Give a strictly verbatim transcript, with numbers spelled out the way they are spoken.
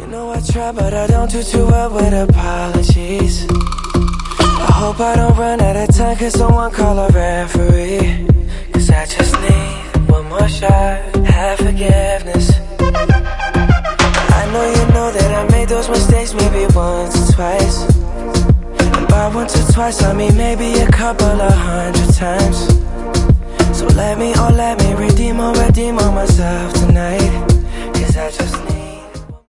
You know I try, but I don't do too well with apologies. I hope I don't run out of time, cause someone call a referee. Cause I just need one more shot, have forgiveness. I know you know that I made those mistakes maybe once or twice. And by once or twice I mean maybe a couple of hundred times. So let me, oh let me redeem or redeem on myself tonight.